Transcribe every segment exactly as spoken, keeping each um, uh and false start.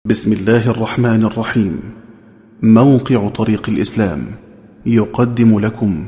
بسم الله الرحمن الرحيم. موقع طريق الإسلام يقدم لكم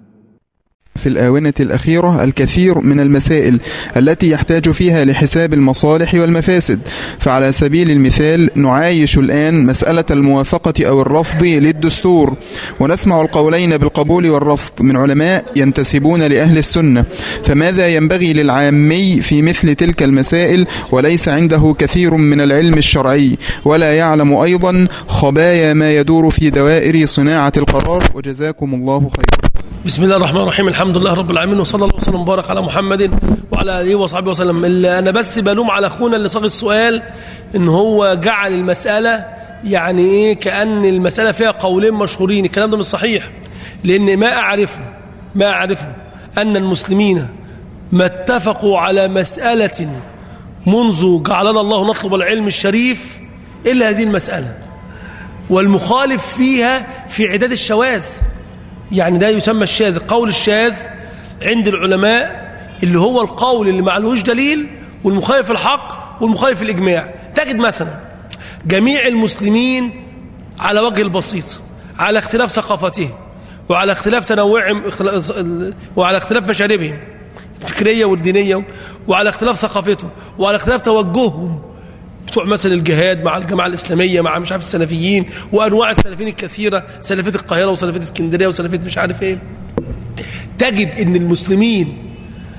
في الآونة الأخيرة الكثير من المسائل التي يحتاج فيها لحساب المصالح والمفاسد. فعلى سبيل المثال نعايش الآن مسألة الموافقة أو الرفض للدستور، ونسمع القولين بالقبول والرفض من علماء ينتسبون لأهل السنة. فماذا ينبغي للعامي في مثل تلك المسائل وليس عنده كثير من العلم الشرعي، ولا يعلم أيضا خبايا ما يدور في دوائر صناعة القرار؟ وجزاكم الله خيرا. بسم الله الرحمن الرحيم. الحمد لله رب العالمين، وصلى الله وسلم وبارك على محمد وعلى آله وصحبه وسلم. اللي أنا بس بلوم على أخونا اللي صاغ السؤال إن هو جعل المسألة يعني إيه كأن المسألة فيها قولين مشهورين. الكلام ده مش صحيح، لأن ما أعرفه ما أعرفه أن المسلمين ما اتفقوا على مسألة منذ جعلنا الله نطلب العلم الشريف إلا هذه المسألة، والمخالف فيها في عداد الشواذ. يعني ده يسمى الشاذ. القول الشاذ عند العلماء اللي هو القول اللي معلوش دليل، والمخالف الحق والمخالف الإجماع. تجد مثلا جميع المسلمين على وجه البسيط على اختلاف ثقافتهم، وعلى اختلاف تنوعهم، وعلى اختلاف مشاربهم الفكرية والدينية، وعلى اختلاف ثقافتهم، وعلى اختلاف توجههم بتوع مثلا الجهاد مع الجماعة الإسلامية مع مش عارف السلفيين وأنواع السلفيين الكثيرة، سلفية القاهرة وسلفية اسكندرية وسلفية مش عارف ايه. تجد ان المسلمين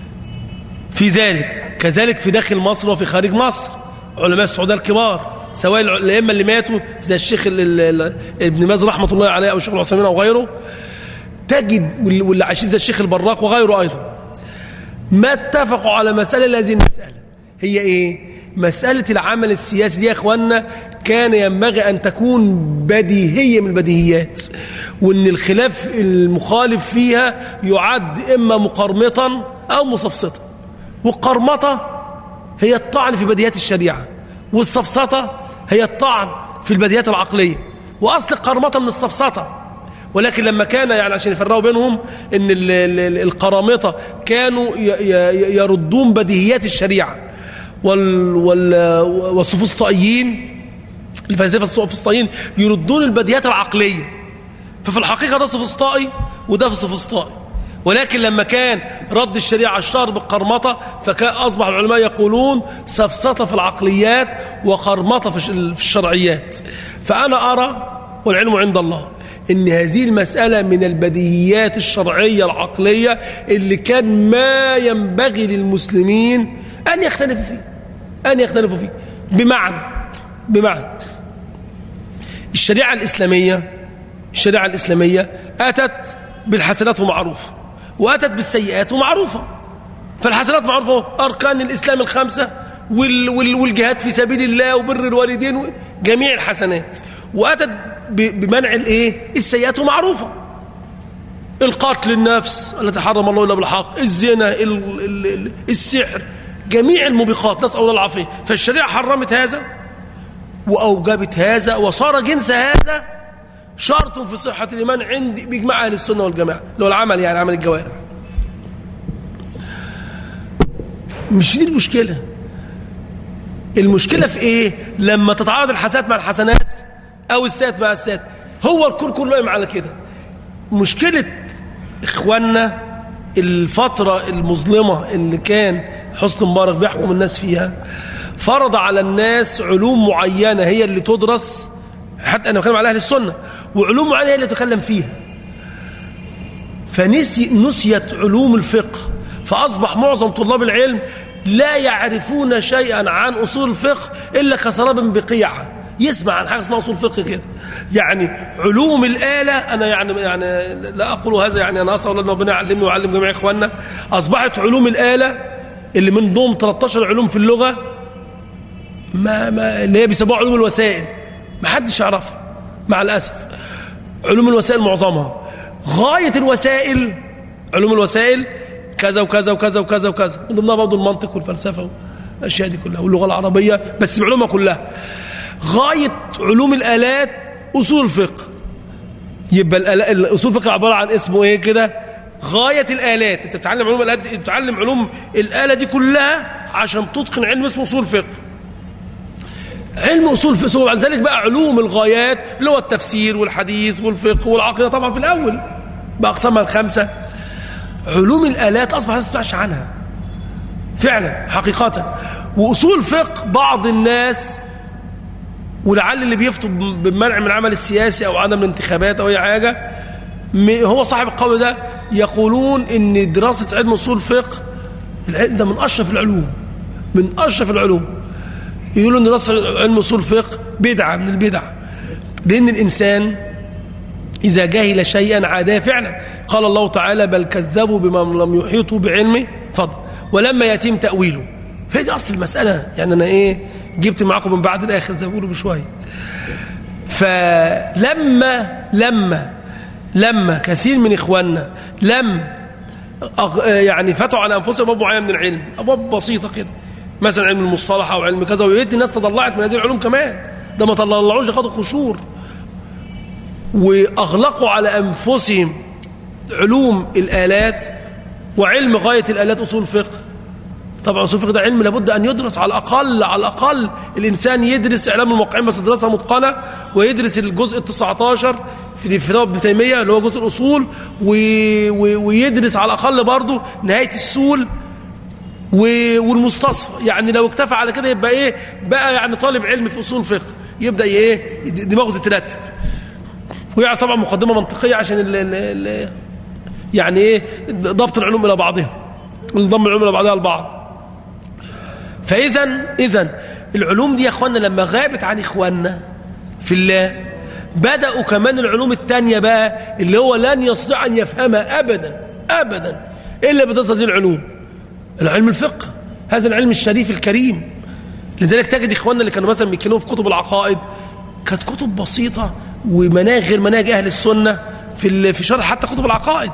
في ذلك كذلك في داخل مصر وفي خارج مصر. علماء السعودية الكبار سواء الأئمة اللي ماتوا زي الشيخ ابن باز رحمة الله عليه أو الشيخ العثيمين أو غيره، تجد واللي عايشين زي الشيخ البراق وغيره أيضا ما اتفقوا على مسألة. هذه المسألة هي ايه؟ مسألة العمل السياسي دي يا اخوانا كان ينبغي أن تكون بديهية من البديهيات، وأن الخلاف المخالف فيها يعد إما مقرمطا أو مصفصطا. والقرمطة هي الطعن في بديهيات الشريعة، والصفصطة هي الطعن في البديهيات العقلية. وأصل القرمطة من الصفصطة، ولكن لما كان يعني عشان يفرقوا بينهم أن القرامطة كانوا يردون بديهيات الشريعة، وال وال والسوفسطائيين الفلاسفه السوفسطائيين يردون البديهيات العقليه. ففي الحقيقه ده سوفسطائي وده في سوفسطائي، ولكن لما كان رد الشريعه اشتهر بالقرمطه فكان اصبح العلماء يقولون سفسطه في العقليات وقرمطه في الشرعيات. فانا ارى والعلم عند الله ان هذه المساله من البديهيات الشرعيه العقليه اللي كان ما ينبغي للمسلمين أن يختلفوا فيه أن يختلفوا فيه بمعنى بمعنى الشريعة الإسلامية الشريعة الإسلامية أتت بالحسنات ومعروفة، وأتت بالسيئات ومعروفة. فالحسنات معروفة أركان الإسلام الخمسة والجهاد في سبيل الله وبر الوالدين جميع الحسنات، وأتت بمنع الإيه؟ السيئات ومعروفة. القتل النفس التي حرم الله إلا بالحق، الزنا، السحر، جميع الموبقات، نسأل الله العافية. فالشريعة حرمت هذا وأوجبت هذا، وصار جنس هذا شرط في صحة الإيمان عند بإجماع أهل السنة والجماعة، اللي هو العمل يعني عمل الجوارح. مش دي المشكلة. المشكلة في إيه؟ لما تتعارض الحسنات مع الحسنات أو السيئات مع السيئات. هو الكل كله قايم على كده. مشكلة إخواننا الفترة المظلمة اللي كان حسني مبارك بيحكم الناس فيها، فرض على الناس علوم معينة هي اللي تدرس، حتى أنا بتكلم على أهل السنة، وعلوم معينة هي اللي تتكلم فيها. فنسي نسيت علوم الفقه، فأصبح معظم طلاب العلم لا يعرفون شيئا عن أصول الفقه إلا كسراب بقيعة. يسمع عن حاجة اسمها أصول فقه كده، يعني علوم الآلة. أنا يعني يعني لا أقول هذا يعني أنا أسأل الله أن ربنا يعلمني ويعلم جميع إخواننا. أصبحت علوم الآلة اللي من ضمن ثلاثة عشر علوم في اللغة ما ما اللي هي بيسموها علوم الوسائل، ما حدش يعرفها مع الأسف. علوم الوسائل معظمها غاية الوسائل، علوم الوسائل كذا وكذا وكذا وكذا وكذا، من ضمنها برضه المنطق والفلسفة والأشياء دي كلها واللغة العربية، بس بعلومها كلها. غاية علوم الآلات أصول الفقه. يبقى الأصول الفقه عبارة عن اسمه ايه كده؟ غاية الآلات. انت بتتعلم علوم الآلات، بتتعلم علوم الآلة دي كلها عشان تتقن علم اسمه أصول الفقه. علم أصول الفقه. وبعد ذلك بقى علوم الغايات اللي هو التفسير والحديث والفقه والعقيدة طبعا في الأول بأقسامها الخمسة. علوم الآلات أصبح الناس ما تسمعش عنها فعلا حقيقة. وأصول الفقه بعض الناس ولعل اللي بيفتوا بالمنع من العمل السياسي أو عدم الانتخابات أو أي حاجة هو صاحب القول ده يقولون إن دراسة علم أصول الفقه العلم ده من أشرف العلوم من أشرف العلوم. يقولوا إن دراسة علم أصول الفقه بدعة من البدع، لأن الإنسان إذا جهل شيئا عاداه فعلا. قال الله تعالى بل كذبوا بما لم يحيطوا بعلمه فضل ولما يتم تأويله. فهي دي أصل المسألة. يعني أنا إيه جبت معاكم من بعد الآخر زي ما بيقولوا بشوية. فلما لما لما كثير من إخواننا لم يعني فتحوا على أنفسهم أبواب معينة من العلم، أبواب بسيطة كده مثلا علم المصطلح أو علم كذا، ويدي الناس تضلعت من هذه العلوم كمان. ده ما طلعوش خدوا قشور وأغلقوا على أنفسهم علوم الآلات وعلم غاية الآلات أصول الفقه. طبعا أصول الفقه ده علم لابد أن يدرس على الأقل على الأقل الإنسان يدرس إعلام الموقعين بس دراسة متقنة، ويدرس الجزء التسعة عشر في فتاوى ابن تيمية اللي هو جزء الأصول، ويدرس على الأقل برضه نهاية السول والمستصفى. يعني لو اكتفى على كده يبقى إيه بقى يعني طالب علم في أصول الفقه، يبدأ إيه دماغه تترتب ويعرف طبعا مقدمة منطقية عشان ال ال يعني إيه ضبط العلوم إلى بعضها، انضم العلوم إلى بعضها البعض. فإذا إذا العلوم دي يا إخواننا لما غابت عن إخواننا في الله بدأوا كمان العلوم التانية بقى اللي هو لن يستطيع أن يفهمها أبدا أبدا إلا بدرس هذه العلوم. العلم الفقه هذا العلم الشريف الكريم. لذلك تجد إخواننا اللي كانوا مثلا بيتكلموا في كتب العقائد كانت كتب بسيطة ومناهج غير مناهج أهل السنة في في شرح حتى كتب العقائد.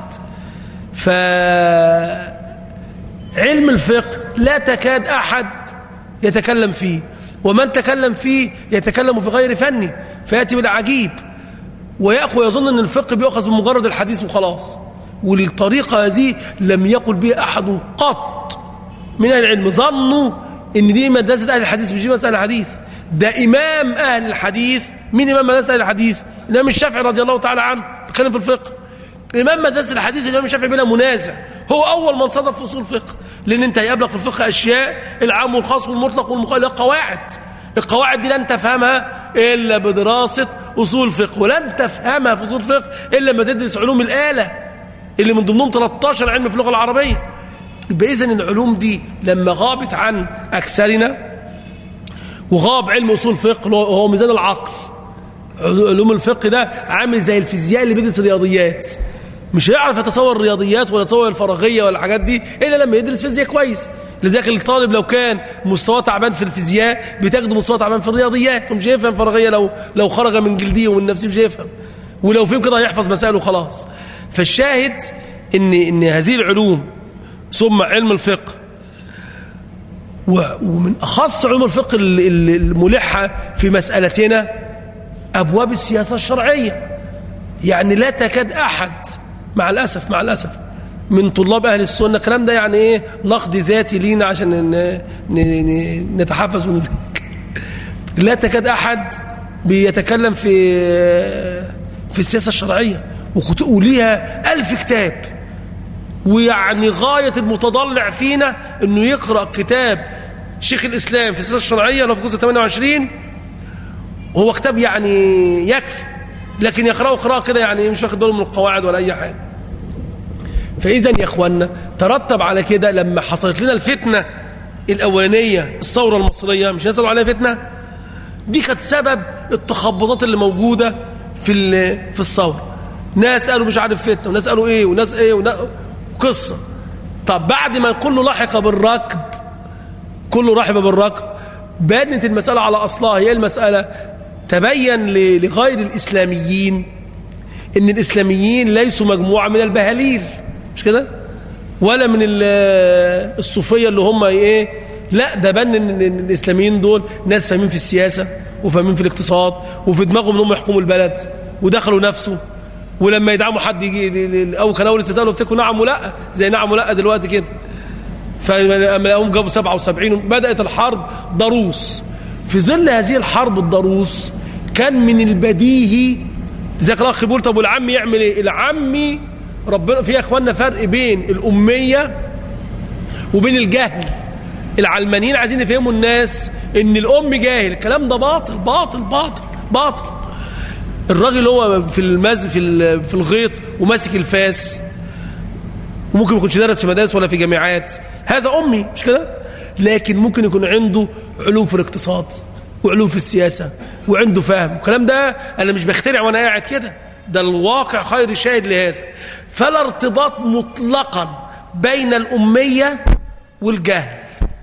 فعلم الفقه لا تكاد أحد يتكلم فيه، ومن تكلم فيه يتكلم في غير فني فيأتي بالعجيب ويأخذ يظن أن الفقه بيأخذ من مجرد الحديث وخلاص. والطريقة هذه لم يقل بها أحد قط من أهل العلم. ظنوا أن دي مدرسة أهل الحديث، مش دي مسألة الحديث. ده إمام أهل الحديث. مين إمام مدرسة أهل الحديث؟ الإمام الشافعي رضي الله تعالى عنه بيتكلم في الفقه. إمام مدرسة الحديث الإمام الشافعي بلا منازع هو أول من صدف في أصول الفقه، لأن أنت هيقابلك في الفقه أشياء العام والخاص والمطلق والمقيد، قواعد. القواعد دي لن تفهمها إلا بدراسة أصول الفقه، ولن تفهمها في أصول الفقه إلا لما تدرس علوم الآلة اللي من ضمنهم ثلاثة عشر علم في اللغة العربية. بإذن العلوم دي لما غابت عن أكثرنا وغاب علم أصول الفقه وهو ميزان العقل. علوم الفقه ده عامل زي الفيزياء اللي بيدرس الرياضيات، مش هيعرف يتصور الرياضيات ولا يتصور الفراغية ولا الحاجات دي إلا لما يدرس فيزياء كويس. لذلك الطالب لو كان مستواه تعبان في الفيزياء بتجده مستواه تعبان في الرياضيات، ومش هيفهم فراغية لو لو خرج من جلديه ومن نفسه مش هيفهم، ولو فهم كده هيحفظ مسائل وخلاص. فالشاهد إن إن هذه العلوم ثم علم الفقه ومن أخص علوم الفقه الملحة في مسألتنا أبواب السياسة الشرعية. يعني لا تكاد أحد مع الأسف مع الأسف من طلاب أهل السنة الكلام ده يعني إيه نقد ذاتي لينا عشان نتحفز ونذاكر. لا تكاد أحد بيتكلم في في السياسة الشرعية وليها ألف كتاب، ويعني غاية المتضلع فينا إنه يقرأ كتاب شيخ الإسلام في السياسة الشرعية اللي في جزء ثمانية وعشرين، وهو كتاب يعني يكفي، لكن يقرأه قراءة كده يعني مش واخد باله من القواعد ولا أي حاجة. فإذا يا إخواننا ترتب على كده لما حصلت لنا الفتنة الأولانية الثورة المصرية، مش نسألوا عليها فتنة، دي كانت سبب التخبطات اللي موجودة في في الثورة. ناس قالوا مش عارف فتنة، وناس قالوا إيه وناس إيه وناس قصة. طب بعد ما كله لحق بالركب كله رحب بالركب بانت المسألة على أصلها. هي المسألة تبين لغير الإسلاميين إن الإسلاميين ليسوا مجموعة من البهاليل، مش كده؟ ولا من الصوفية اللي هم إيه، لا ده بان إن الإسلاميين دول ناس فاهمين في السياسة وفاهمين في الاقتصاد وفي دماغهم إنهم يحكموا البلد ودخلوا نفسه، ولما يدعموا حد يجي أو كان أول استثناء يفتكروا نعم ولا زي نعم ولا دلوقتي كده. فلما هم جابوا سبعة وسبعين بدأت الحرب ضروس، في ظل هذه الحرب الضروس كان من البديهي لذلك الاخ بيقول طب والعم يعمل ايه؟ العمي ربنا في يا اخواننا فرق بين الاميه وبين الجهل. العلمانيين عايزين يفهموا الناس ان الام جاهل، الكلام ده باطل باطل باطل باطل. الراجل هو في المز في في الغيط وماسك الفاس وممكن ما يكونش درس في مدارس ولا في جامعات، هذا امي مش كده؟ لكن ممكن يكون عنده علوم في الاقتصاد وعلوم في السياسه وعنده فهم، والكلام ده انا مش بخترع وانا قاعد كده، ده الواقع خير شاهد لهذا. فلا ارتباط مطلقا بين الاميه والجهل،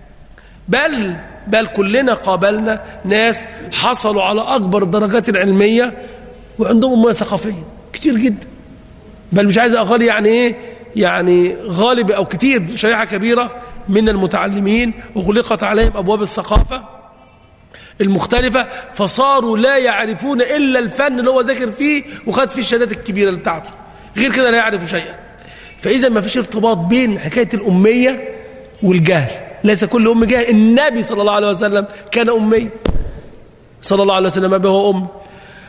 بل بل كلنا قابلنا ناس حصلوا على اكبر الدرجات العلميه وعندهم اميه ثقافيه كتير جدا، بل مش عايز اغالي يعني ايه، يعني غالب او كتير شريحه كبيره من المتعلمين وغلقت عليهم ابواب الثقافه المختلفه، فصاروا لا يعرفون الا الفن اللي هو ذاكر فيه وخد فيه الشهادات الكبيره اللي بتاعته، غير كده لا يعرف شيئا. فاذا ما فيش ارتباط بين حكايه الاميه والجهل، ليس كل ام جاهل. النبي صلى الله عليه وسلم كان امي صلى الله عليه وسلم، ابي هو ام.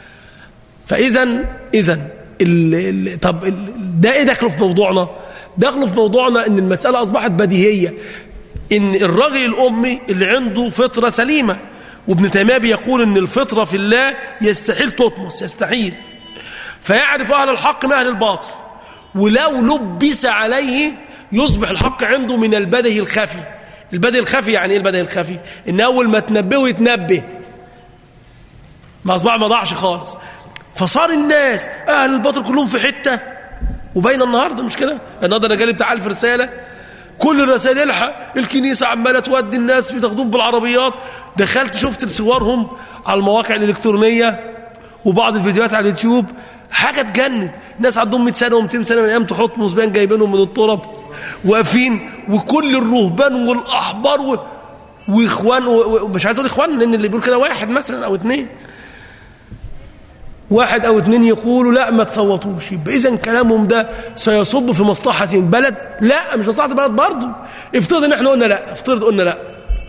فاذا اذا طب ال ده ايه دخله في موضوعنا؟ دخله في موضوعنا ان المساله اصبحت بديهيه، ان الراجل الامي اللي عنده فطره سليمه، وابن تيميه بيقول ان الفطره في الله يستحيل تطمس، يستحيل، فيعرف اهل الحق من اهل الباطل، ولو لبس عليه يصبح الحق عنده من البدهي الخفي. البدهي الخفي يعني ايه البدهي الخفي؟ ان اول ما تنبهه يتنبه، ما اصبح ما ضاعش خالص. فصار الناس اهل الباطل كلهم في حته، وبين النهارده مش كده؟ النهارده انا جالي بتاع ألف رساله، كل الرسائل يلحق الكنيسه عماله تودي الناس بتاخدوهم بالعربيات. دخلت شفت صورهم على المواقع الالكترونيه وبعض الفيديوهات على اليوتيوب، حاجه تجنن. ناس عندهم مئة سنه ومئتين سنه من ايام تحط مسبان جايبينهم من التراب واقفين، وكل الرهبان والاحبار و... واخوان ومش عايز اقول اخوان لان اللي بيقول كده واحد مثلا او اثنين، واحد او اثنين يقولوا لا ما تصوتوش، يبقى اذا كلامهم ده سيصب في مصلحه البلد؟ لا، مش مصلحه البلد برضه. افترض ان احنا قلنا لا، افترض قلنا لا،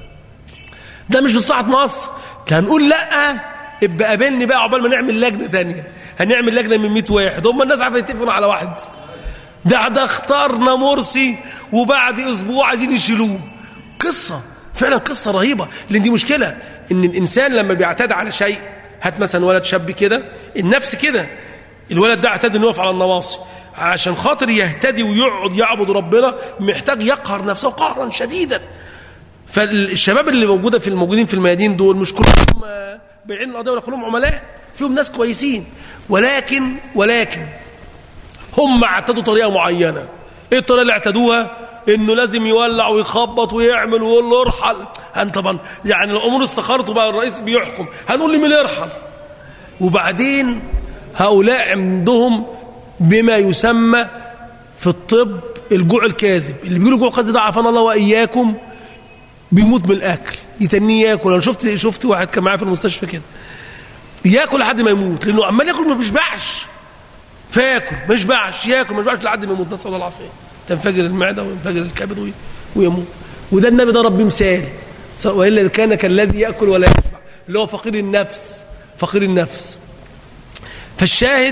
ده مش في مصلحه مصر، هنقول لا، يبقى قابلني بقى عقبال ما نعمل لجنه ثانيه، هنعمل لجنه من مئة واحد، هم الناس عارفه يتفقوا على واحد، ده ده اختارنا مرسي وبعد اسبوع عايزين يشيلوه. قصه فعلا قصه رهيبه، لان دي مشكله ان الانسان لما بيعتاد على شيء، هات مثلا ولد شاب كده، النفس كده، الولد ده اعتاد انه يقف على النواصي عشان خاطر يهتدي ويقعد يعبد ربنا، محتاج يقهر نفسه قهرا شديدا. فالشباب اللي موجوده في الموجودين في الميادين دول مش كلهم بايعين القضيه ولا كلهم عملاء، فيهم ناس كويسين، ولكن ولكن هم اعتادوا طريقه معينه. ايه الطريقه اللي اعتادوها؟ انه لازم يولع ويخبط ويعمل ويقول له ارحل. هن طبعا يعني الامور استخرت وبقى الرئيس بيحكم، هنقول لي مين يرحل؟ وبعدين هؤلاء عندهم بما يسمى في الطب الجوع الكاذب، اللي بيقولوا جوع كاذب ده عافانا الله واياكم، بيموت بالاكل، يتنيه ياكل. انا شفت شفت واحد كان معايا في المستشفى كده ياكل لحد ما يموت، لانه عمال ياكل ما بيشبعش، فياكل ما يشبعش، ياكل ما يشبعش لحد ما يموت، نسال الله العافيه، تنفجر المعده وينفجر الكبد ويموت. وده النبي ضرب بيه مثال، والا كان كالذي ياكل ولا يشبع، اللي هو فقير النفس، فقير النفس. فالشاهد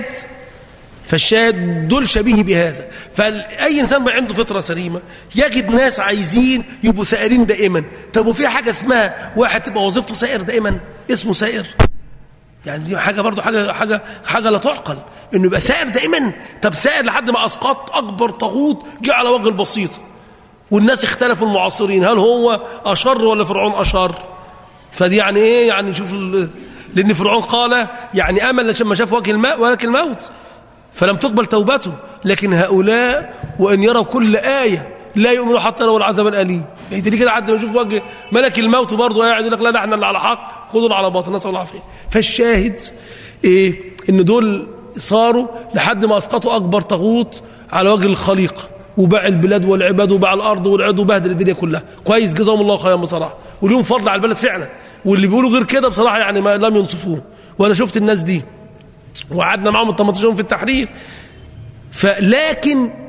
فالشاهد دول شبيه بهذا. فاي انسان بقى عنده فطره سليمه يجد ناس عايزين يبقوا ثائرين دائما. طب وفي حاجه اسمها واحد تبقى وظيفته ثائر دائما، اسمه ثائر؟ يعني دي حاجه برضو حاجه حاجه حاجه لا تعقل، انه يبقى ثائر دائما. طب ثائر لحد ما اسقط اكبر طاغوت جه على وجه البسيط، والناس اختلفوا المعاصرين، هل هو اشر ولا فرعون اشر؟ فدي يعني ايه؟ يعني شوف ال... لان فرعون قال يعني امل لما شاف وجه الماء ولكن الموت، فلم تقبل توبته. لكن هؤلاء وان يروا كل ايه لا يؤمنوا حتى يروا العذاب الاليم. يعني دي كده حد ما يشوف وجه ملك الموت برضه قاعد يقول لك لا نحن اللي على حق خذوا على باطل، نسال الله العافيه. فالشاهد ايه؟ ان دول صاروا لحد ما اسقطوا اكبر طاغوت على وجه الخليقه، وباع البلاد والعباد وباع الارض والعد وبهدل الدنيا كلها. كويس، جزاهم الله خيرا بصراحه، واليوم فضل على البلد فعلا. واللي بيقولوا غير كده بصراحه يعني ما لم ينصفوه، وانا شفت الناس دي وقعدنا معاهم ثمانية عشر يوم في التحرير. فلكن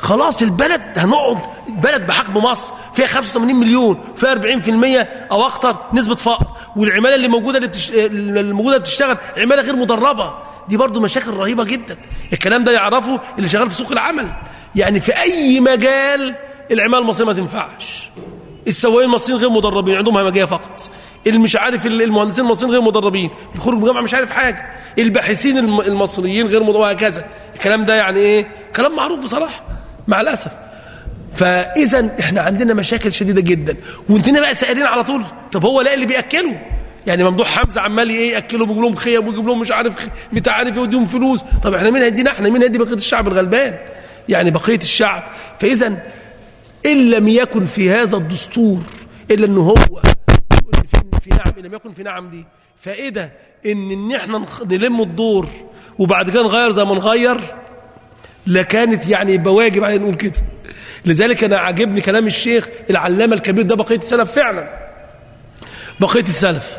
خلاص البلد هنقعد، البلد بحجم مصر فيها خمسة وثمانين مليون، فيها أربعين بالمئة او اكتر نسبه فقر، والعماله اللي موجوده اللي, بتش... اللي موجوده بتشتغل عماله غير مدربه. دي برضو مشاكل رهيبه جدا. الكلام ده يعرفه اللي شغال في سوق العمل. يعني في اي مجال العماله المصريه ما تنفعش. السواقين المصريين غير مدربين، عندهم همجيه فقط. اللي مش عارف المهندسين المصريين غير مدربين، الخروج من الجامعه مش عارف حاجه. الباحثين المصريين غير مدربين، وهكذا. الكلام ده يعني ايه؟ كلام معروف بصراحه مع الاسف. فاذا احنا عندنا مشاكل شديده جدا، وانتنا بقى سائلين على طول طب هو لا اللي بياكله؟ يعني ممدوح حمزه عمال ايه ياكلهم ويجيب لهم خيب ويجيب لهم مش عارف بتاع عارف يوديهم فلوس. طب احنا مين هيدينا؟ احنا مين هيدي بقيه الشعب الغلبان؟ يعني بقيه الشعب. فاذا ان لم يكن في هذا الدستور الا ان هو في نعم، ان لم يكن في نعم دي فائده ان ان احنا نلم الدور وبعد كده نغير زي ما نغير، لكانت يعني يبقى واجب علينا نقول كده. لذلك انا عجبني كلام الشيخ العلامه الكبير ده بقيه السلف فعلا. بقيه السلف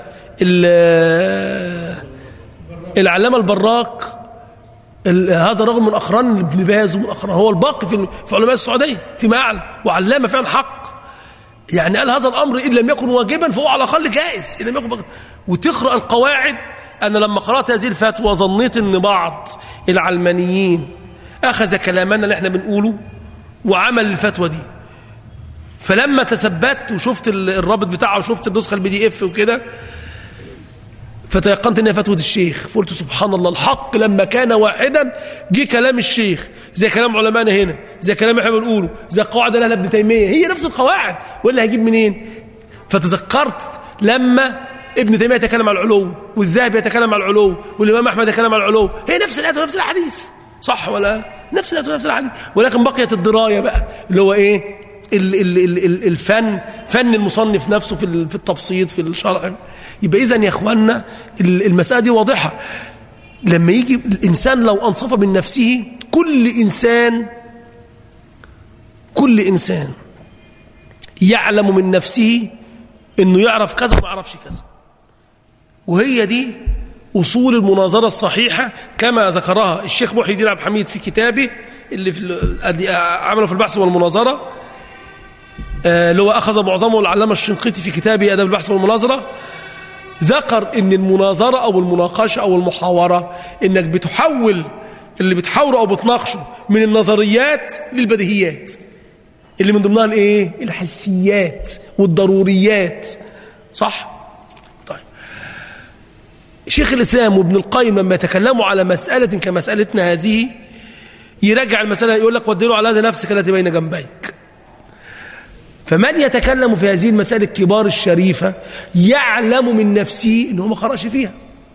العلامه البراق، هذا رغم من اقران ابن باز ومن اقران، هو الباقي في في علماء السعوديه فيما اعلم، وعلامه فعلا حق. يعني قال هذا الامر ان لم يكن واجبا فهو على الاقل جائز ان لم يكن واجبا. وتقرا القواعد. انا لما قرات هذه الفتوى ظنيت ان بعض العلمانيين اخذ كلامنا اللي احنا بنقوله وعمل الفتوى دي. فلما تثبت وشفت الرابط بتاعه وشفت النسخه البي دي اف وكده، فتيقنت انها فتوى الشيخ. فقلت سبحان الله، الحق لما كان واحدا جه كلام الشيخ زي كلام علمائنا هنا، زي كلام احنا بنقوله، زي قواعد اهل ابن تيميه، هي نفس القواعد ولا هجيب منين؟ فتذكرت لما ابن تيميه يتكلم عن العلو، والذهبي يتكلم عن العلو، والامام احمد يتكلم عن العلو، هي نفس الايات ونفس الاحاديث، صح ولا نفس الايات ونفس الاحاديث؟ ولكن بقيت الدرايه بقى اللي هو ايه؟ الفن، فن المصنف نفسه في التبسيط في الشرع. يبقى إذن يا اخواننا المسألة دي واضحة. لما يجي الإنسان لو أنصف من نفسه، كل إنسان كل إنسان يعلم من نفسه إنه يعرف كذا وما يعرفش كذا. وهي دي أصول المناظرة الصحيحة كما ذكرها الشيخ محي الدين عبد الحميد في كتابه اللي في عمله في البحث والمناظرة، اللي هو أخذ معظمه العلامة الشنقيطي في كتابه أدب البحث والمناظرة. ذكر إن المناظرة أو المناقشة أو المحاورة إنك بتحول اللي بتحاوره أو بتناقشه من النظريات للبديهيات، اللي من ضمنها الإيه؟ الحسيات والضروريات، صح؟ طيب شيخ الإسلام وابن القيم لما يتكلموا على مسألة كمسألتنا هذه يرجع المسألة يقول لك ودلوا على هذا نفسك التي بين جنبيك. فمن يتكلم في هذه المسائل الكبار الشريفة يعلم من نفسه إنه ما قرأش فيها،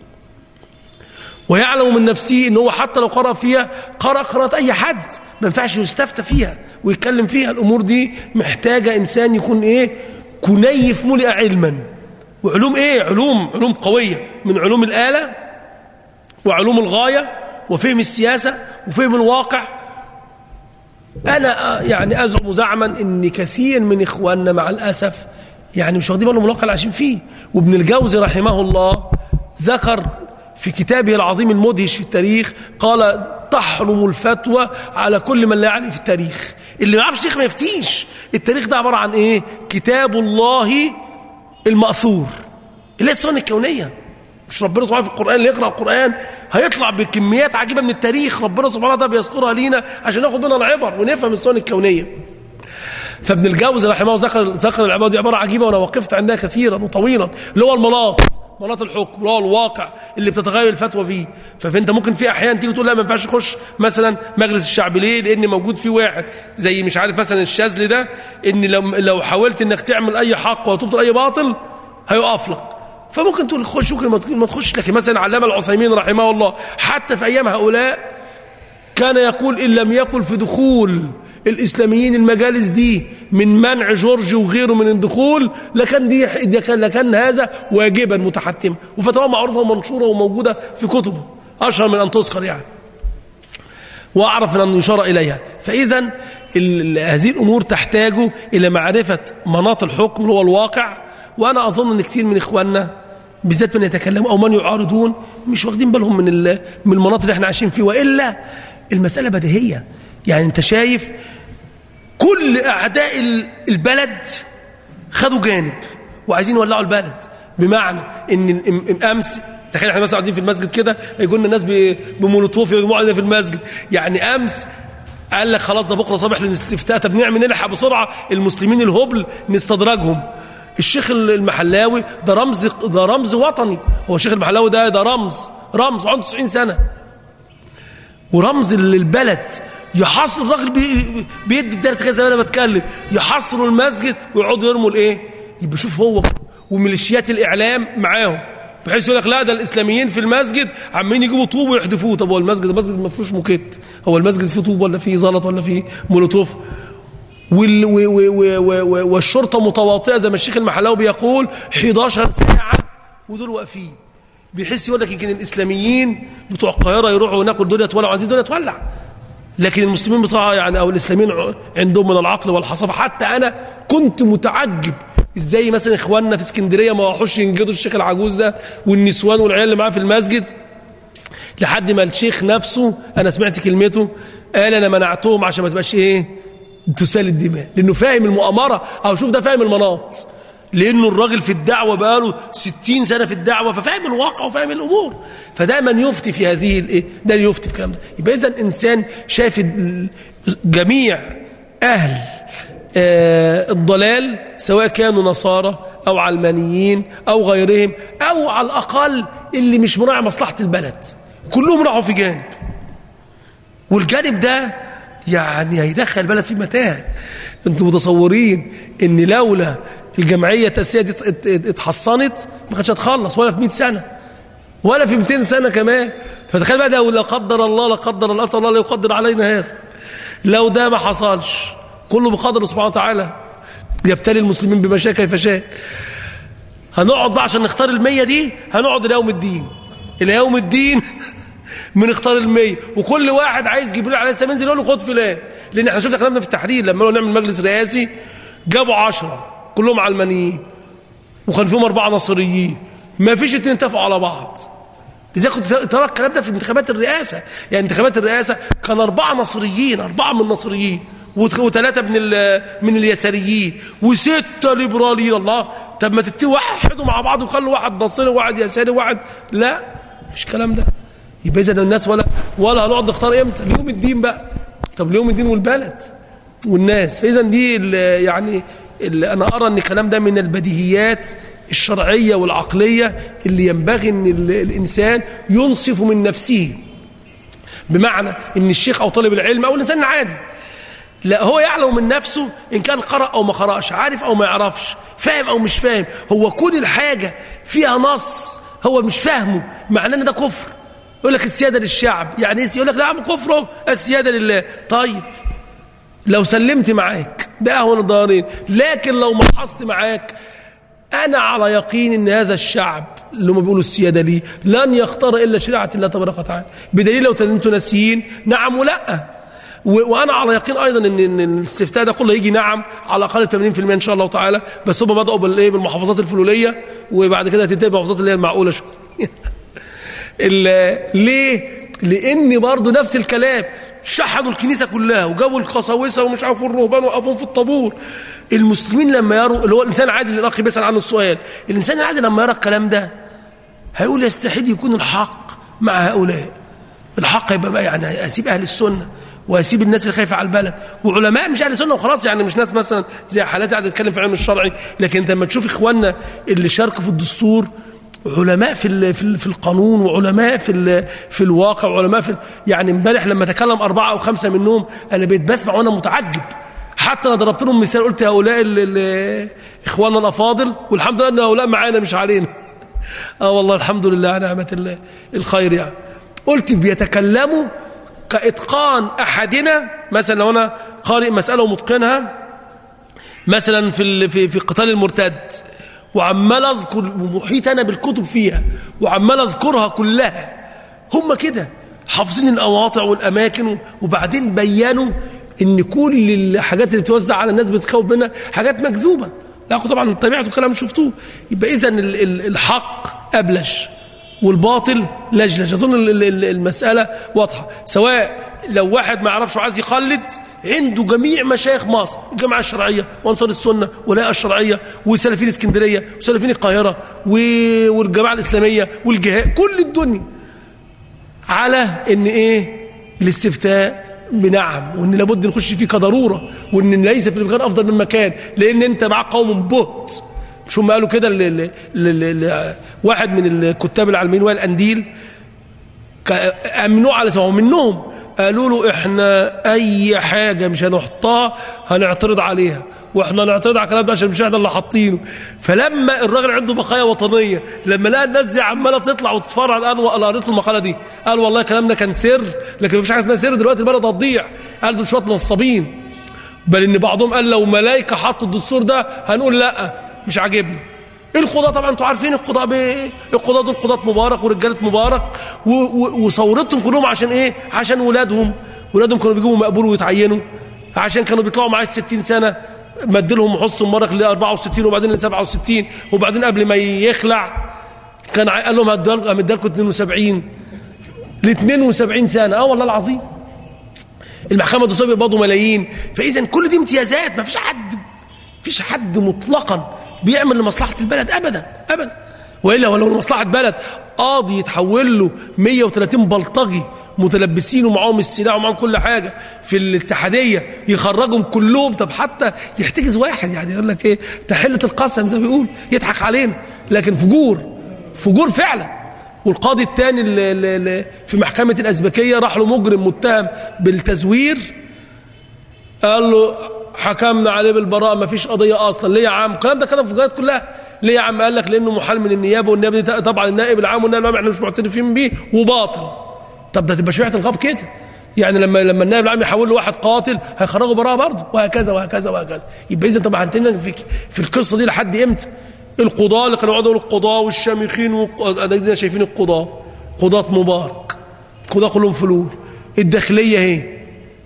ويعلم من نفسه إنه حتى لو قرأ فيها قرأ قراءة أي حد، ما ينفعش يستفتى فيها ويتكلم فيها. الأمور دي محتاجة إنسان يكون إيه؟ كنيف ملئ علما. وعلوم إيه؟ علوم علوم قوية، من علوم الآلة وعلوم الغاية وفهم السياسة وفهم الواقع. أنا يعني أزعم زعما إن كثير من إخواننا مع الأسف يعني مش واخدين بالهم من الواقع اللي عايشين فيه. وابن الجوزي رحمه الله ذكر في كتابه العظيم المدهش في التاريخ، قال تحرم الفتوى على كل من لا يعرف في التاريخ. اللي ما يعرفش الشيخ ما يفتيش. التاريخ ده عبارة عن إيه؟ كتاب الله المأثور اللي هي السنن الكونية. مش ربنا سبحانه في القرآن اللي يقرأ القرآن هيطلع بكميات عجيبة من التاريخ، ربنا سبحانه ده بيذكرها لينا عشان ناخد منها العبر ونفهم السنن الكونية. فابن الجوزي رحمه الله ذكر ذكر العبارة دي عبارة عجيبة وانا وقفت عندها كثيرا وطويلا، اللي هو المناط، مناط الحكم، اللي هو الواقع اللي بتتغير الفتوى فيه. فانت ممكن في احيان تيجي تقول لا ما ينفعش تخش مثلا مجلس الشعب، ليه؟ لان موجود فيه واحد زي مش عارف مثلا الشاذلي ده، ان لو لو حاولت انك تعمل اي حق وتبطل اي باطل هيقف لك، فممكن تقول خش، ممكن ما تخش. لكن مثلا علامة العثيمين رحمه الله حتى في ايام هؤلاء كان يقول ان لم يكن في دخول الاسلاميين المجالس دي من منع جورج وغيره من الدخول لكان دي لكان هذا واجبا متحتما، وفتوى معروفه ومنشوره وموجوده في كتبه اشهر من ان تذكر يعني، واعرف من ان يشار اليها. فاذا هذه الامور تحتاج الى معرفه مناط الحكم اللي هو الواقع. وانا اظن ان كثير من اخواننا بالذات من يتكلموا او من يعارضون مش واخدين بالهم من من المناط اللي احنا عايشين فيه، والا المساله بديهيه. يعني انت شايف كل أعداء البلد خدوا جانب وعايزين يولعوا البلد. بمعنى ان امس تخيل احنا مثلا قاعدين في المسجد كده يقولنا الناس بمولوتوف يجمعوا علينا في المسجد، يعني امس قال لك خلاص ده بكره صباح للاستفتاء، طب نعمل نلحق بسرعه المسلمين الهبل نستدرجهم. الشيخ المحلاوي ده رمز ده رمز وطني، هو الشيخ المحلاوي ده ده رمز رمز عنده تسعين سنه ورمز للبلد. يحصر الراجل بي بيدي الدرس كده زي ما انا بتكلم، يحصروا المسجد ويقعدوا يرموا الايه، يبقى شوف هو وميليشيات الاعلام معاهم، بحيث يقول لك لا ده الاسلاميين في المسجد عمالين يجيبوا طوب ويحدفوه. طب هو المسجد المسجد ما فيهوش موكيت، هو المسجد فيه طوب ولا فيه زلط ولا فيه مولوتوف؟ وال و و و والشرطه متواطئه زي ما الشيخ المحلاوي بيقول حداشر ساعه ودول واقفين، بيحس يقول لك يمكن الاسلاميين بتوع القاهره يروحوا هناك والدنيا تولع وعايزين الدنيا تولع، لكن المسلمين بصراحه يعني او الاسلاميين عندهم من العقل والحصافه. حتى انا كنت متعجب ازاي مثلا اخواننا في اسكندريه ما راحوش ينجدوا الشيخ العجوز ده والنسوان والعيال اللي معاه في المسجد، لحد ما الشيخ نفسه انا سمعت كلمته قال انا منعتهم عشان ما تبقاش ايه تسال الدماء، لانه فاهم المؤامره، او شوف ده فاهم المناط، لانه الراجل في الدعوه بقاله ستين سنه في الدعوه، ففاهم الواقع وفاهم الامور، فده من يفتي في هذه الايه، ده اللي يفتي في الكلام ده. يبقى اذا انسان شايف جميع اهل آه الضلال سواء كانوا نصارى او علمانيين او غيرهم، او على الاقل اللي مش مراعي مصلحه البلد، كلهم راحوا في جانب، والجانب ده يعني هيدخل البلد في متاهه. انتم متصورين ان لولا الجمعيه التاسيسيه دي اتحصنت ما كانتش هتخلص ولا في مئة سنه ولا في مئتين سنه كمان. فتخيل بقى ده لا قدر الله لا قدر الله اسال الله لا يقدر علينا هذا، لو ده ما حصلش كله بقدر سبحانه وتعالى يبتلي المسلمين بما شاء كيف شاء. هنقعد بقى عشان نختار المية دي، هنقعد الى يوم الدين الى يوم الدين بنختار المية، وكل واحد عايز جبريل عليه السلام ينزل يقول له خد فلان، لان احنا شفنا كلامنا في التحرير لما قالوا نعمل مجلس رئاسي جابوا عشرة كلهم علمانيين وكان فيهم أربعة نصريين، ما فيش اتنين اتفقوا على بعض. لذلك كنت ترى الكلام ده في انتخابات الرئاسة، يعني انتخابات الرئاسة كان أربعة نصريين أربعة من النصريين وثلاثة من من اليساريين وستة ليبراليين. الله، طب ما تتوحدوا مع بعض وخلوا واحد نصري وواحد يساري وواحد، لا مفيش الكلام ده. يبقى إذا الناس ولا ولا هنقعد نختار امتى؟ ليوم الدين بقى. طب ليوم الدين والبلد والناس. فإذا دي يعني أنا أرى أن الكلام ده من البديهيات الشرعية والعقلية اللي ينبغي أن الإنسان ينصف من نفسه، بمعنى أن الشيخ أو طالب العلم أو الإنسان عادي لا هو يعلم من نفسه إن كان قرأ أو ما قرأش، عارف أو ما يعرفش، فاهم أو مش فاهم. هو كل الحاجة فيها نص هو مش فاهمه معناه أن ده كفر. يقول لك السيادة للشعب، يعني ايه؟ يقول لك لا عم كفره السيادة لله. طيب لو سلمت معاك ده أهون الضارين، لكن لو محصت معاك أنا على يقين أن هذا الشعب اللي هم بيقولوا السيادة ليه لن يختار إلا شريعة الله تبارك وتعالى، بدليل لو أنتم ناسيين نعم ولا. وأنا على يقين أيضا أن الاستفتاء ده كله يجي نعم على الأقل ثمانين بالمئة إن شاء الله تعالى، بس هم بدأوا بالمحافظات الفلولية وبعد كده هتنتهي بالمحافظات اللي هي المعقولة شوية. ليه؟ لأن برضو نفس الكلام شحنوا الكنيسة كلها وجابوا القساوسة ومش عارفوا الرهبان وقفوا في الطابور. المسلمين لما يروا، اللي هو الإنسان العادي اللي الأخ بيسأل عنه السؤال، الإنسان العادي لما يرى الكلام ده هيقول يستحيل يكون الحق مع هؤلاء. الحق يبقى يعني أسيب أهل السنة وأسيب الناس اللي خايفة على البلد، وعلماء مش أهل السنة وخلاص، يعني مش ناس مثلا زي حالاتي قاعدة تتكلم في علم الشرعي، لكن أنت لما تشوف إخواننا اللي شاركوا في الدستور علماء في في القانون وعلماء في في الواقع وعلماء في، يعني امبارح لما تكلم أربعة أو خمسة منهم أنا بقيت بسمع وأنا متعجب. حتى أنا ضربت لهم مثال قلت هؤلاء إخواننا الأفاضل والحمد لله أن هؤلاء معانا مش علينا. آه والله الحمد لله نعمة الله الخير. يعني قلت بيتكلموا كإتقان أحدنا، مثلا لو أنا قارئ مسألة ومتقنها مثلا في في في قتال المرتد وعمال أذكر محيط أنا بالكتب فيها وعمال أذكرها كلها، هم كده حافظين الأواطع والأماكن، وبعدين بيّنوا إن كل الحاجات اللي بتوزع على الناس بتخوف منها حاجات مكذوبة. لا طبعا طبيعة الكلام شفتوه. يبقى إذن الحق أبلج والباطل لجلج. أظن المسألة واضحة. سواء لو واحد ما يعرفش وعايز يقلد عنده جميع مشايخ مصر، الجامعة الشرعية وأنصار السنة والهيئة الشرعية وسلفيين اسكندرية وسلفيين القاهرة والجماعة الإسلامية والجهاد، كل الدنيا على إن إيه الاستفتاء بنعم، وإن لابد نخش فيه كضرورة، وإن ليس في المكان أفضل من مكان، لأن أنت مع قوم بهت. مش هم قالوا كده ل... ل... ل... واحد من الكتاب العالمين وائل قنديل أمنوه على سواء منهم، قالوا له احنا اي حاجه مش هنحطها هنعترض عليها، واحنا نعترض على الكلام ده عشان مش احنا اللي حاطينه. فلما الراجل عنده بقايا وطنيه، لما لقى الناس دي عماله تطلع وتتفرع الان، وقال قريت له المقاله دي، قال والله الكلام ده كان سر، لكن مفيش حاجه اسمها سر دلوقتي، البلد هتضيع. قال دول شويه نصابين، بل ان بعضهم قال لو ملائكه حطوا الدستور ده هنقول لا مش عاجبنا. القضاء طبعا انتوا عارفين القضاء بايه؟ القضاء دول قضاة مبارك ورجاله مبارك، وثورتهم كلهم عشان ايه؟ عشان ولادهم، ولادهم كانوا بيجيبوا مقبول ويتعينوا، عشان كانوا بيطلعوا معاه ستين سنه، مدلهم محص مبارك ل أربعة وستين وبعدين ل سبعة وستين، وبعدين قبل ما يخلع كان قال لهم همدي لكم اتنين وسبعين ل اتنين وسبعين سنه. اه والله العظيم المحكمه الدستوريه بيقبضوا ملايين. فاذا كل دي امتيازات، ما فيش حد فيش حد مطلقا بيعمل لمصلحة البلد أبدا أبدا، وإلا ولو لمصلحة بلد قاضي يتحول له مية وتلاتين بلطجي متلبسين ومعاهم السلاح ومعاهم كل حاجة في الاتحادية يخرجهم كلهم، طب حتى يحتجز واحد، يعني يقول لك إيه تحلة القسم زي ما بيقول، يضحك علينا، لكن فجور فجور فعلا. والقاضي الثاني اللي في محكمة الأزبكية راح له مجرم متهم بالتزوير، قال له حكمنا عليه بالبراءة، ما فيش قضية أصلا. ليه يا عم؟ الكلام ده كده في الفجوات كلها. ليه يا عم؟ قال لك لأنه محال من النيابة، والنيابة دي طبعا النائب العام والنائب العام احنا مش معترفين بيه وباطل. طب ده تبقى شريعة الغاب كده، يعني لما لما النائب العام يحول له واحد قاتل هيخرجوا براءة برضه، وهكذا وهكذا وهكذا. يبقى إذا طبعا هنتنا في في القصة دي لحد إمتى؟ القضاة اللي كانوا يقعدوا يقولوا القضاة والشامخين والقضاة، شايفين القضاة قضاة مبارك، القضاة كلهم فلول، الداخلية اهي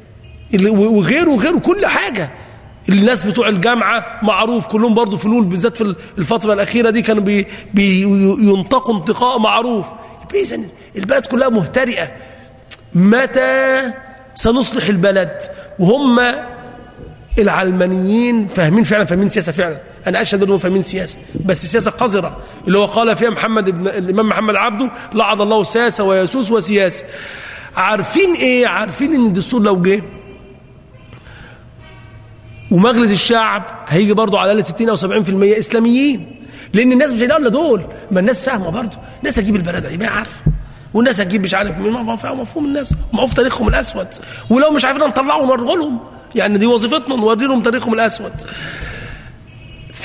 وغيره وغيره كل حاجة. الناس بتوع الجامعة معروف كلهم برضو فلول، بالذات في الفترة الأخيرة دي كانوا بي بينطقوا انتقاء معروف. يبقى إذن البلد كلها مهترئة. متى سنصلح البلد؟ وهم العلمانيين فاهمين فعلا، فاهمين سياسة فعلا. أنا أشهد أنهم فاهمين سياسة، بس سياسة قذرة اللي هو قال فيها محمد ابن الإمام محمد عبده لعن الله ساسة ويسوس وسياسة. عارفين إيه؟ عارفين إن الدستور لو جه ومجلس الشعب هيجي برضو على الاقل ستين او سبعين في المية اسلاميين، لان الناس مش هيلاقوا الا دول. ما الناس فاهمه برضو، الناس هتجيب البلد هيبقى عارفه، والناس هتجيب مش عارف مين، ما فاهم مفهوم الناس، معروف تاريخهم الاسود، ولو مش عارفين نطلعهم ونوريه لهم، يعني دي وظيفتنا نوري لهم تاريخهم الاسود. ف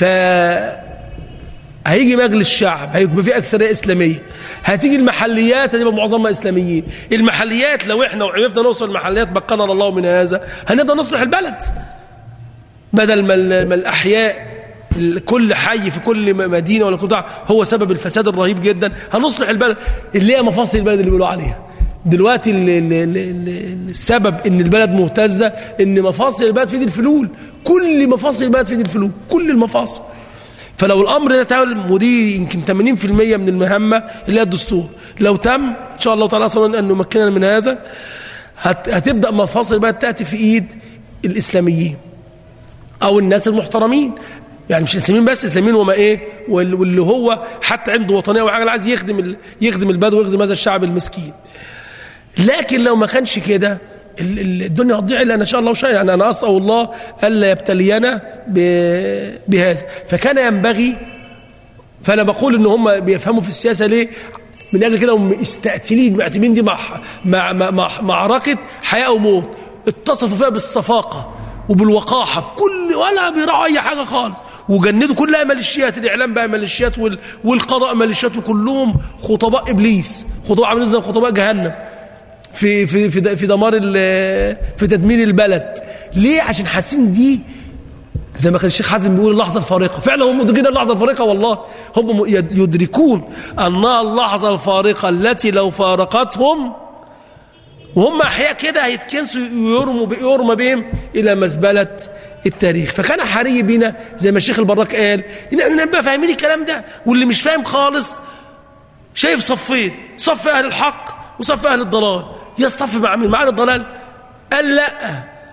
هيجي مجلس الشعب هيبقى فيه اكثريه اسلاميه، هتيجي المحليات هتبقى معظمها اسلاميين. المحليات لو احنا وعرفنا نوصل المحليات بقنا الله من هذا هنقدر نصلح البلد، بدل ما الأحياء كل حي في كل مدينة ولا قطاع هو سبب الفساد الرهيب جدا. هنصلح البلد اللي هي مفاصل البلد اللي بيقولوا عليها دلوقتي. السبب ان البلد مهتزة ان مفاصل البلد في دي الفلول، كل مفاصل البلد في دي الفلول، كل المفاصل. فلو الامر ده تم، ودي يمكن ثمانين في المية من المهمة اللي هي الدستور، لو تم ان شاء الله تعالى اصلا ان نمكننا من هذا، هتبدأ مفاصل البلد تأتي في ايد الاسلاميين او الناس المحترمين، يعني مش الاسلاميين بس، اسلاميين وما ايه، واللي هو حتى عنده وطنيه وحاجه عايز يخدم يخدم البدو ويخدم هذا الشعب المسكين. لكن لو ما كانش كده الدنيا هتضيع الا ان شاء الله وشاء. يعني انا اسال الله الا يبتلينا بهذا. فكان ينبغي، فانا بقول ان هم بيفهموا في السياسه ليه، من اجل كده هم استقتلين معتبرين دي مع مع مع معركه حياه وموت، اتصفوا فيها بالصفاقه وبالوقاحة بكل، ولا بيراعوا أي حاجة خالص، وجندوا كلها ميليشيات. الإعلام بقى ميليشيات، والقضاء ميليشيات، وكلهم خطباء إبليس، خطباء عاملين زي خطباء جهنم في في في في دمار في تدمير البلد. ليه؟ عشان حاسين دي زي ما كان الشيخ حازم بيقول اللحظة الفارقة. فعلا هم مدركين اللحظة الفارقة، والله هم يدركون أنها اللحظة الفارقة التي لو فارقتهم وهم أحياء كده هيتكنسوا ويرموا يرمى بهم إلى مزبلة التاريخ. فكان حري بنا زي ما الشيخ البراك قال إن احنا نبقى فاهمين الكلام ده، واللي مش فاهم خالص شايف صفين، صف أهل الحق وصف أهل الضلال. يصطف مع مين؟ مع أهل الضلال؟ قال لا،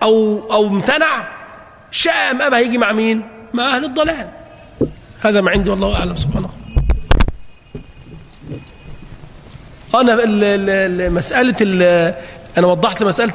أو, أو امتنع شاء أم أبى هيجي مع مين؟ مع أهل الضلال. هذا ما عندي والله أعلم سبحانه. أنا مسألة أنا وضحت مسألة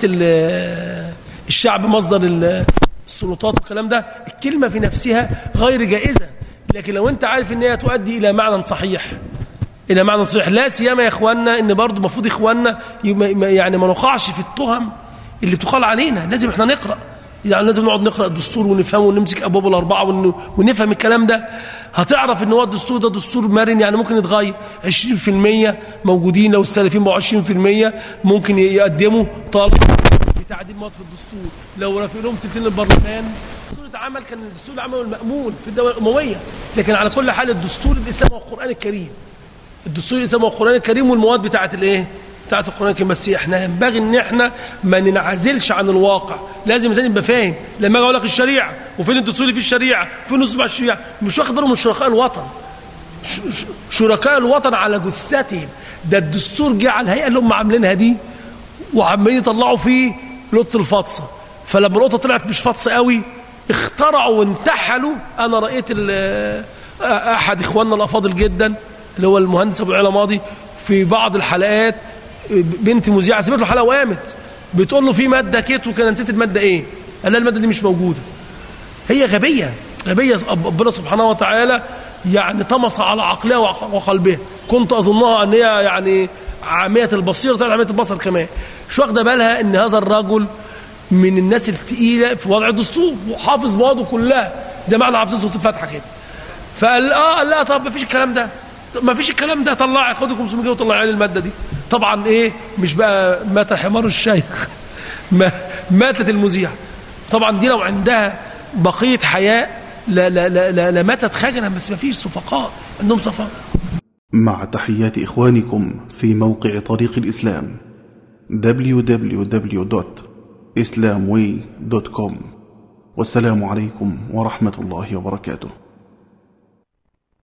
الشعب مصدر السلطات والكلام ده، الكلمة في نفسها غير جائزة، لكن لو أنت عارف أن هي تؤدي إلى معنى صحيح، إلى معنى صحيح، لا سيما يا إخواننا إن برضو المفروض إخواننا يعني ما نقعش في التهم اللي بتقال علينا. لازم إحنا نقرأ، يعني لازم نقعد نقرأ الدستور ونفهمه ونمسك أبواب الأربعة ونفهم الكلام ده. هتعرف إن هو الدستور ده دستور مرن، يعني ممكن يتغير. عشرين في المية موجودين، لو السلفيين بقوا عشرين في المية ممكن يقدموا طالب بتعديل مواد في الدستور. لو رافق لهم تلتين البرلمان الدستور اتعمل، كان الدستور العمل المأمون في الدولة الأموية. لكن على كل حال الدستور الإسلامي والقرآن الكريم، الدستور الإسلامي والقرآن الكريم والمواد بتاعة الإيه؟ بتاعة القرآن الكريم. بس احنا ينبغي ان احنا ما ننعزلش عن الواقع. لازم الانسان يبقى فاهم. لما اجي اقول لك الشريعه وفين الدستور اللي في الشريعه، فين نصب على الشريعه، مش واخد باله من شركاء الوطن. شركاء الوطن على جثتهم. ده الدستور جه على الهيئه اللي هم عاملينها دي وعمالين يطلعوا فيه لقطه الفطسه. فلما اللقطه طلعت مش فطسه قوي اخترعوا وانتحلوا. انا رايت احد اخواننا الافاضل جدا اللي هو المهندس ابو علا ماضي في بعض الحلقات، بنت مذيعه سمعت له حلقه وقامت بتقول له في ماده كيت وكان نسيت الماده ايه، قال لها الماده دي مش موجوده. هي غبيه غبيه. ربنا سبحانه وتعالى يعني طمس على عقلها وقلبها. كنت اظنها ان هي يعني عاميه البصيره، طلعت عاميه البصر كمان. مش واخده بالها ان هذا الرجل من الناس الثقيله في وضع الدستور وحافظ مواده كلها زي ما احنا حافظين سوره الفاتحه كده. فقال اه قال لا طب ما فيش الكلام ده، ما فيش الكلام ده، طلع خدي خمسمية جنيه وطلع لي الماده دي. طبعا ايه مش بقى مات حمار الشيخ، ما ماتت المذيعه. طبعا دي لو عندها بقيه حياء لا لا لا لا, لا ماتت خجلا. بس ما فيش صفقاء عندهم صفاء. مع تحيات إخوانكم في موقع طريق الإسلام دبليو دبليو دبليو دوت إسلام واي دوت كوم. والسلام عليكم ورحمة الله وبركاته.